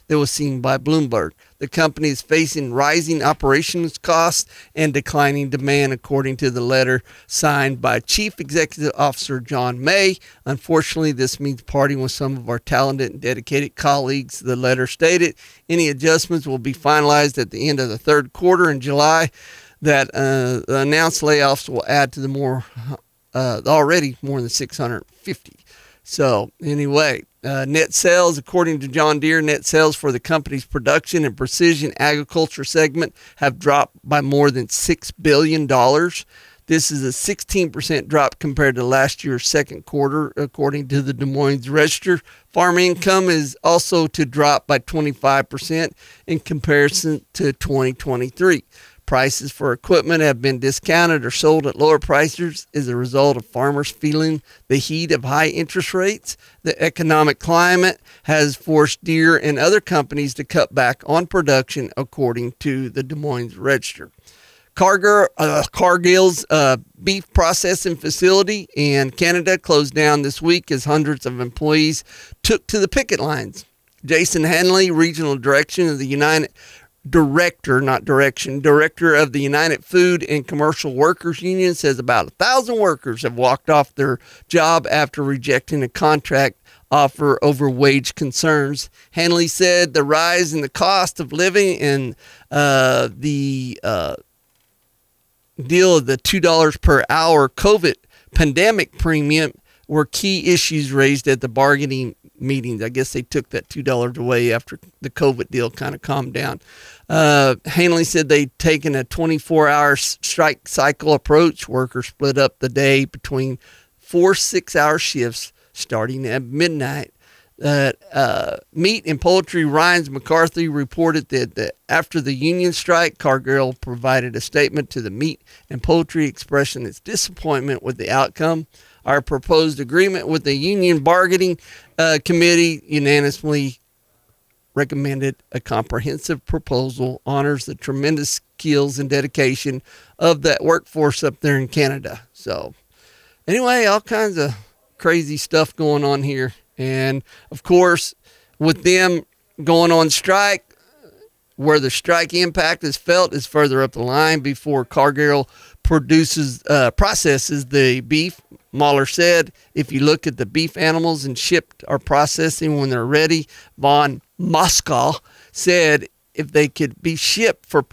that was seen by Bloomberg. The company is facing rising operations costs and declining demand, according to the letter signed by Chief Executive Officer John May. Unfortunately, this means parting with some of our talented and dedicated colleagues, the letter stated. Any adjustments will be finalized at the end of the third quarter in July. That the announced layoffs will add to the already more than 650. So anyway, net sales, according to John Deere, net sales for the company's production and precision agriculture segment have dropped by more than $6 billion. This is a 16% drop compared to last year's second quarter, according to the Des Moines Register. Farm income is also to drop by 25% in comparison to 2023. Prices for equipment have been discounted or sold at lower prices as a result of farmers feeling the heat of high interest rates. The economic climate has forced Deere and other companies to cut back on production, according to the Des Moines Register. Cargill's beef processing facility in Canada closed down this week as hundreds of employees took to the picket lines. Jason Hanley, regional director of the Director of the United Food and Commercial Workers Union, says about 1,000 workers have walked off their job after rejecting a contract offer over wage concerns. Hanley said the rise in the cost of living and the deal of the $2 per hour COVID pandemic premium were key issues raised at the bargaining meetings. I guess they took that $2 away after the COVID deal kind of calmed down. Hanley said they'd taken a 24-hour strike cycle approach. Workers split up the day between 4 6-hour shifts starting at midnight. Meat and Poultry Ryan's McCarthy reported that after the union strike, Cargill provided a statement to the Meat and Poultry expressing its disappointment with the outcome. Our proposed agreement with the union bargaining committee unanimously recommended a comprehensive proposal, honors the tremendous skills and dedication of that workforce up there in Canada. So anyway, all kinds of crazy stuff going on here. And of course, with them going on strike, where the strike impact is felt is further up the line before Cargill processes the beef. Mahler said, if you look at the beef animals and shipped or processing when they're ready, Von Moskal said if they can't be shipped for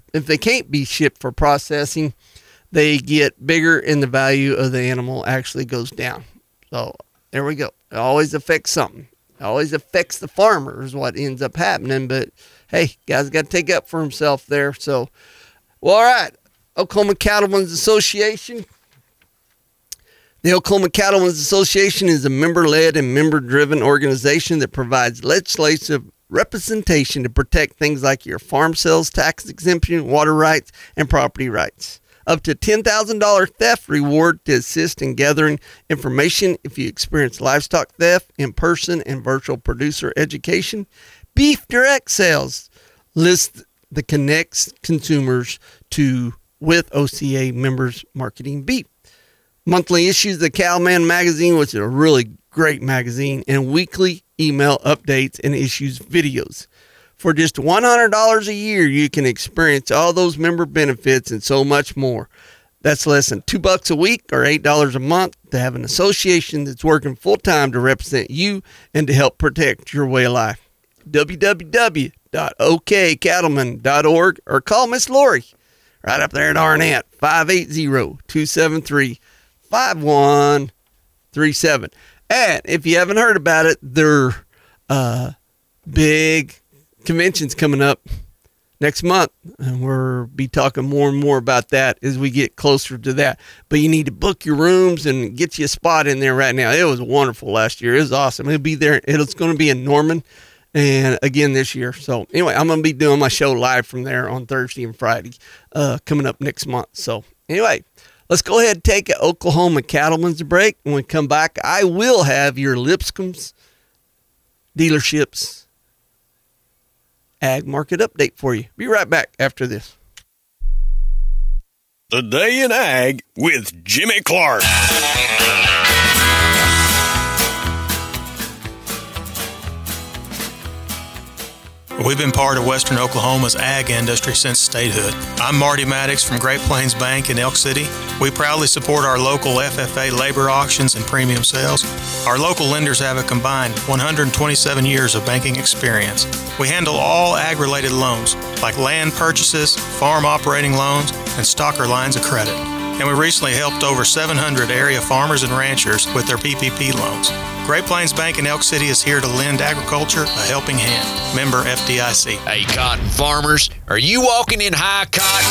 processing, they get bigger and the value of the animal actually goes down. So there we go. It always affects something. It always affects the farmer is what ends up happening. But hey, guy's got to take up for himself there. So, well, all right. Oklahoma Cattlemen's Association. The Oklahoma Cattlemen's Association is a member-led and member-driven organization that provides legislative representation to protect things like your farm sales tax exemption, water rights, and property rights. Up to $10,000 theft reward to assist in gathering information if you experience livestock theft, in-person and virtual producer education. Beef direct sales list that connects consumers with OCA members marketing beef. Monthly issues of the Cowman magazine, which is a really great magazine, and weekly email updates and issues videos. For just $100 a year, you can experience all those member benefits and so much more. That's less than $2 a week or $8 a month to have an association that's working full-time to represent you and to help protect your way of life. www.okcattleman.org or call Miss Lori right up there at Arnett, 580-273-5137. And if you haven't heard about it, their big convention's coming up next month, and we'll be talking more and more about that as we get closer to that. But you need to book your rooms and get you a spot in there right now. It was wonderful last year. It was awesome. It'll be there. It's going to be in Norman and again this year. So anyway, I'm going to be doing my show live from there on Thursday and Friday coming up next month. So anyway, let's go ahead and take an Oklahoma Cattlemen's break. When we come back, I will have your Lipscomb's dealerships ag market update for you. Be right back after this.
The Day in Ag with Jimmy Clark.
We've been part of Western Oklahoma's ag industry since statehood. I'm Marty Maddox from Great Plains Bank in Elk City. We proudly support our local FFA labor auctions and premium sales. Our local lenders have a combined 127 years of banking experience. We handle all ag-related loans, like land purchases, farm operating loans, and stocker lines of credit. And we recently helped over 700 area farmers and ranchers with their PPP loans. Great Plains Bank in Elk City is here to lend agriculture a helping hand. Member FDIC.
Hey, cotton farmers, are you walking in high cotton?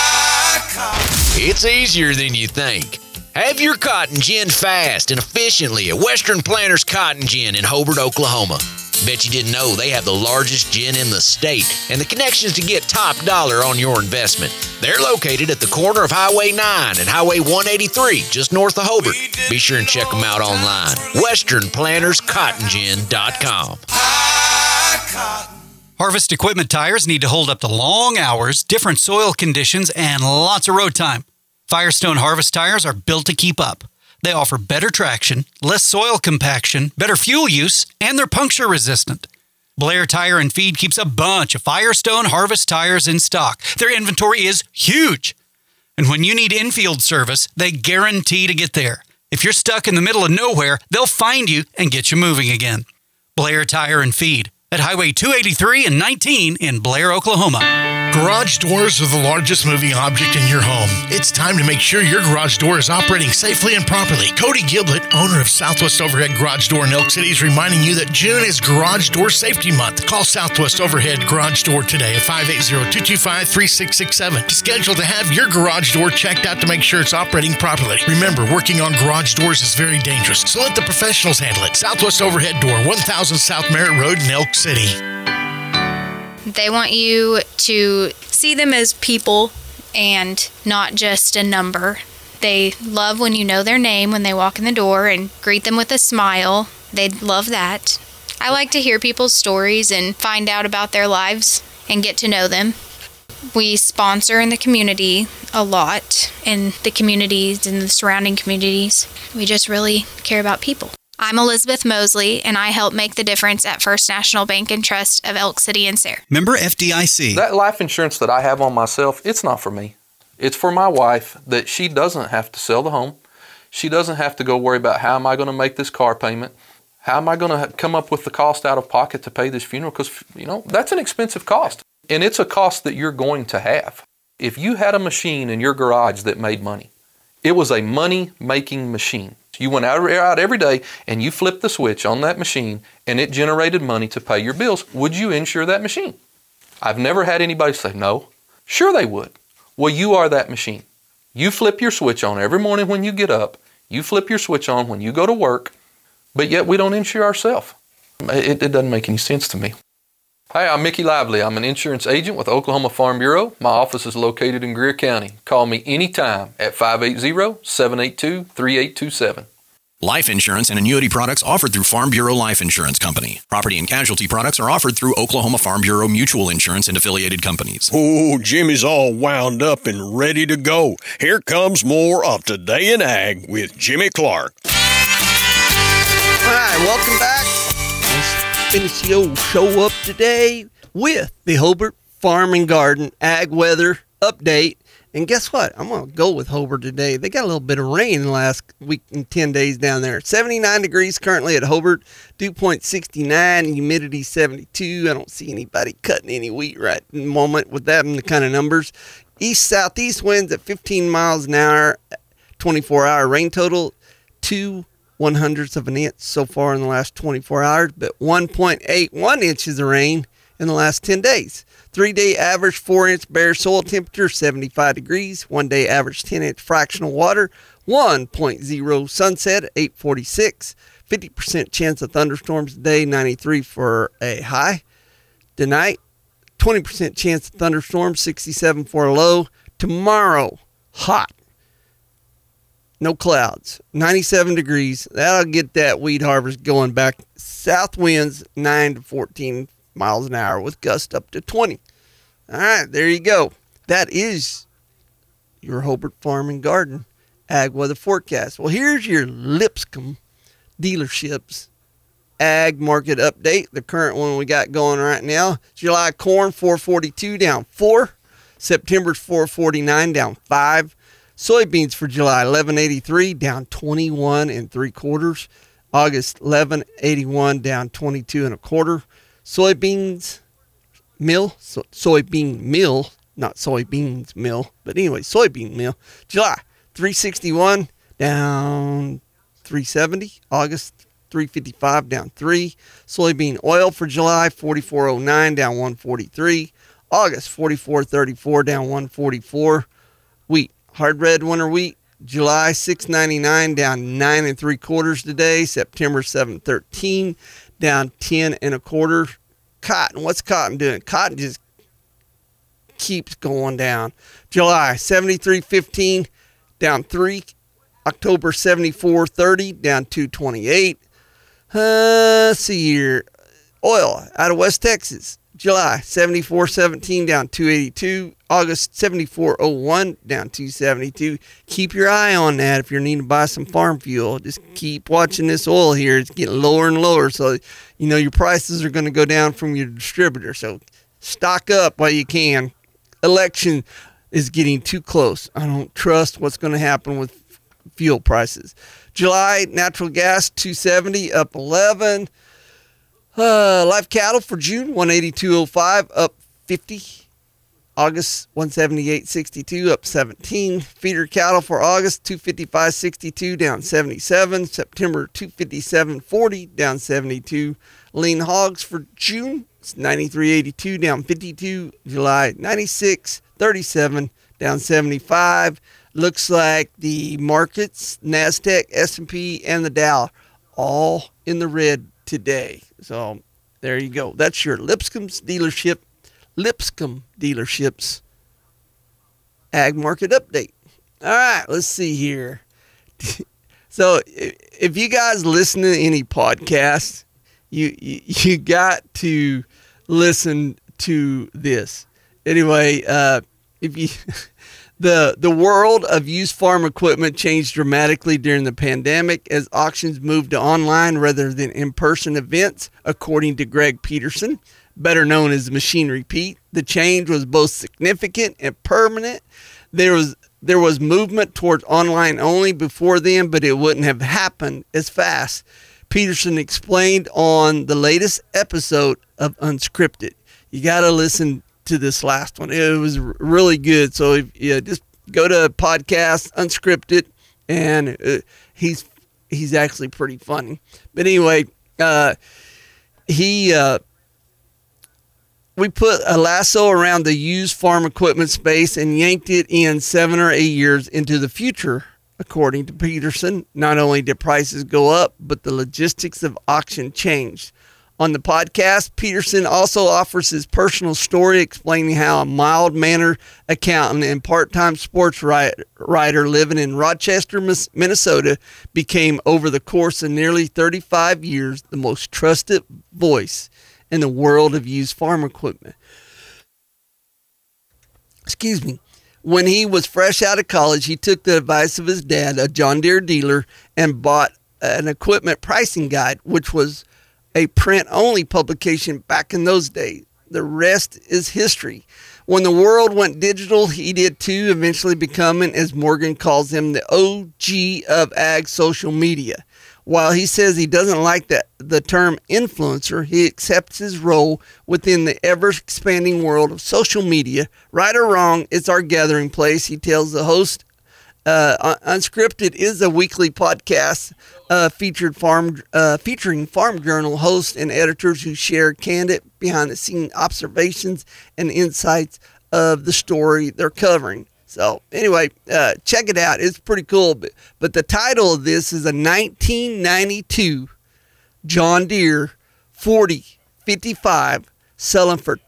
It's easier than you think. Have your cotton gin fast and efficiently at Western Planters Cotton Gin in Hobart, Oklahoma. Bet you didn't know they have the largest gin in the state and the connections to get top dollar on your investment. They're located at the corner of Highway 9 and Highway 183, just north of Hobart. Be sure and check them out online. WesternPlantersCottonGin.com.
Harvest Equipment tires need to hold up to long hours, different soil conditions, and lots of road time. Firestone Harvest tires are built to keep up. They offer better traction, less soil compaction, better fuel use, and they're puncture resistant. Blair Tire and Feed keeps a bunch of Firestone Harvest tires in stock. Their inventory is huge. And when you need infield service, they guarantee to get there. If you're stuck in the middle of nowhere, they'll find you and get you moving again. Blair Tire and Feed at Highway 283 and 19 in Blair, Oklahoma.
Garage doors are the largest moving object in your home. It's time to make sure your garage door is operating safely and properly. Cody Giblet, owner of Southwest Overhead Garage Door in Elk City, is reminding you that June is Garage Door Safety Month. Call Southwest Overhead Garage Door today at 580-225-3667 to schedule to have your garage door checked out to make sure it's operating properly. Remember, working on garage doors is very dangerous, so let the professionals handle it. Southwest Overhead Door, 1000 South Merritt Road in Elk City.
They want you to see them as people and not just a number. They love when you know their name when they walk in the door and greet them with a smile. They love that. I like to hear people's stories and find out about their lives and get to know them. We sponsor in the community a lot, in the communities and the surrounding communities. We just really care about people. I'm Elizabeth Mosley, and I help make the difference at First National Bank and Trust of Elk City and Sayre.
Member FDIC. That life insurance that I have on myself, it's not for me. It's for my wife, that she doesn't have to sell the home. She doesn't have to go worry about how am I going to make this car payment? How am I going to come up with the cost out of pocket to pay this funeral? Because, that's an expensive cost. And it's a cost that you're going to have. If you had a machine in your garage that made money, it was a money-making machine. You went out every day and you flipped the switch on that machine and it generated money to pay your bills. Would you insure that machine? I've never had anybody say no. Sure they would. Well, you are that machine. You flip your switch on every morning when you get up. You flip your switch on when you go to work, but yet we don't insure ourselves. It doesn't make any sense to me. Hi, I'm Mickey Lively. I'm an insurance agent with Oklahoma Farm Bureau. My office is located in Greer County. Call me anytime at 580-782-3827.
Life insurance and annuity products offered through Farm Bureau Life Insurance Company. Property and casualty products are offered through Oklahoma Farm Bureau Mutual Insurance and affiliated companies.
Oh, Jimmy's all wound up and ready to go. Here comes more of Today in Ag with Jimmy Clark.
All right, welcome back. Let's finish the old show up today with the Hobart Farm and Garden Ag Weather Update. And guess what? I'm going to go with Hobart today. They got a little bit of rain in the last week and 10 days down there. 79 degrees currently at Hobart, dew point 69, humidity 72. I don't see anybody cutting any wheat right in the moment with that and the kind of numbers. East-southeast winds at 15 miles an hour, 24-hour rain total, 2/100ths of an inch so far in the last 24 hours, but 1.81 inches of rain in the last 10 days. 3-day average 4-inch bare soil temperature, 75 degrees. 1-day average 10-inch fractional water, 1.0 sunset at 8:46. 50% chance of thunderstorms today, 93 for a high. Tonight, 20% chance of thunderstorms, 67 for a low. Tomorrow, hot. No clouds, 97 degrees. That'll get that wheat harvest going back. South winds, 9 to 14 miles an hour with gusts up to 20. All right, there you go. That is your Hobart Farm and Garden Ag Weather Forecast. Well, here's your Lipscomb dealerships ag market update. The current one we got going right now. July corn, 442, down 4. September's 449, down 5. Soybeans for July, 1183, down 21 3/4. August, 1181, down 22 1/4. Soybean meal, not soybeans mill, but anyway, soybean meal. July, 361, down 370. August, 355, down 3. Soybean oil for July, 4409, down 143. August, 4434, down 144. Wheat, hard red winter wheat, July 699, down 9 3/4 today. September 713, down 10 1/4. Cotton, what's cotton doing? Cotton just keeps going down. July 73.15, down 3. October 74.30, down 228. Let's see here. Oil out of West Texas. July 74.17, down 282. August 74.01, down 272. Keep your eye on that if you're needing to buy some farm fuel. Just keep watching this oil here. It's getting lower and lower, so you know your prices are going to go down from your distributor. So stock up while you can. Election is getting too close. I don't trust what's going to happen with fuel prices. July natural gas 270, up 11. Live cattle for June 182.05, up 50. August 178.62, up 17. Feeder cattle for August 255.62, down 77. September 257.40, down 72. Lean hogs for June 93.82, down 52. July 96.37, down 75. Looks like the markets, NASDAQ, S&P, and the Dow, all in the red today. So there you go. That's your Lipscomb Dealerships ag market update. All right, let's see here. So if you guys listen to any podcasts, you got to listen to this. Anyway, if you the world of used farm equipment changed dramatically during the pandemic as auctions moved to online rather than in-person events, according to Greg Peterson, better known as Machinery Pete. The change was both significant and permanent. There was movement towards online only before then, but it wouldn't have happened as fast. Peterson explained on the latest episode of Unscripted. You got to listen to this last one. It was really good. So if you just go to podcast Unscripted, and he's actually pretty funny. But anyway, we put a lasso around the used farm equipment space and yanked it in 7 or 8 years into the future, according to Peterson. Not only did prices go up, but the logistics of auction changed. On the podcast, Peterson also offers his personal story explaining how a mild-mannered accountant and part-time sports writer living in Rochester, Minnesota, became, over the course of nearly 35 years, the most trusted voice in the world of used farm equipment. Excuse me. When he was fresh out of college, he took the advice of his dad, a John Deere dealer, and bought an equipment pricing guide, which was a print-only publication back in those days. The rest is history. When the world went digital, he did too, eventually becoming, as Morgan calls him, the OG of ag social media. While he says he doesn't like the term influencer, he accepts his role within the ever-expanding world of social media. Right or wrong, it's our gathering place, he tells the host. Unscripted is a weekly podcast featuring Farm Journal hosts and editors who share candid, behind-the-scenes observations and insights of the story they're covering. So anyway, check it out. It's pretty cool. But the title of this is a 1992 John Deere 4055 selling for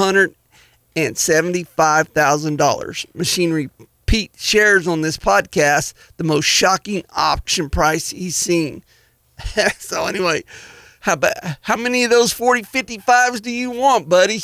$275,000. Machinery Pete shares on this podcast the most shocking auction price he's seen. So anyway, how many of those 4055s do you want, buddy?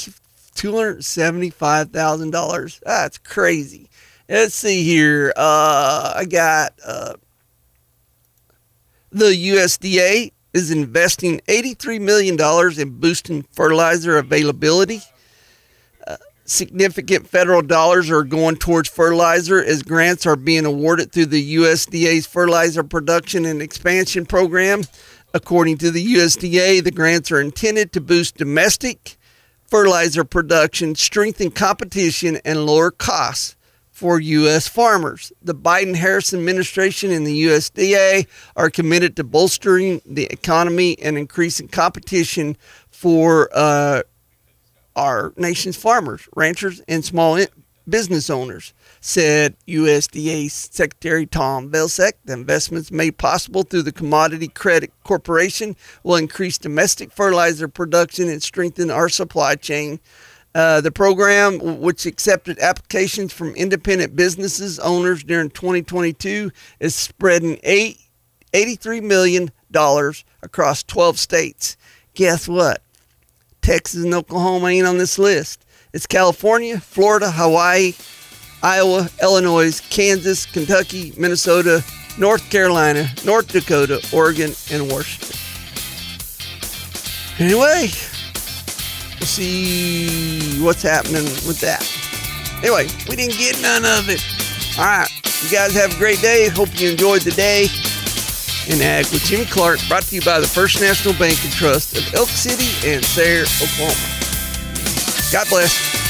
$275,000. That's crazy. Let's see here. I got the USDA is investing $83 million in boosting fertilizer availability. Significant federal dollars are going towards fertilizer as grants are being awarded through the USDA's Fertilizer Production and Expansion Program. According to the USDA, the grants are intended to boost domestic fertilizer production, strengthen competition, and lower costs for U.S. farmers. The Biden-Harris administration and the USDA are committed to bolstering the economy and increasing competition for our nation's farmers, ranchers, and small business owners, said USDA Secretary Tom Vilsack. The investments made possible through the Commodity Credit Corporation will increase domestic fertilizer production and strengthen our supply chain. The program, which accepted applications from independent businesses owners during 2022, is spreading $83 million across 12 states. Guess what? Texas and Oklahoma ain't on this list. It's California, Florida, Hawaii, Iowa, Illinois, Kansas, Kentucky, Minnesota, North Carolina, North Dakota, Oregon, and Washington. Anyway, we'll see what's happening with that. Anyway, we didn't get none of it. All right, you guys have a great day. Hope you enjoyed the day. In Ag with Jimmy Clark, brought to you by the First National Bank and Trust of Elk City and Sayre, Oklahoma. God bless.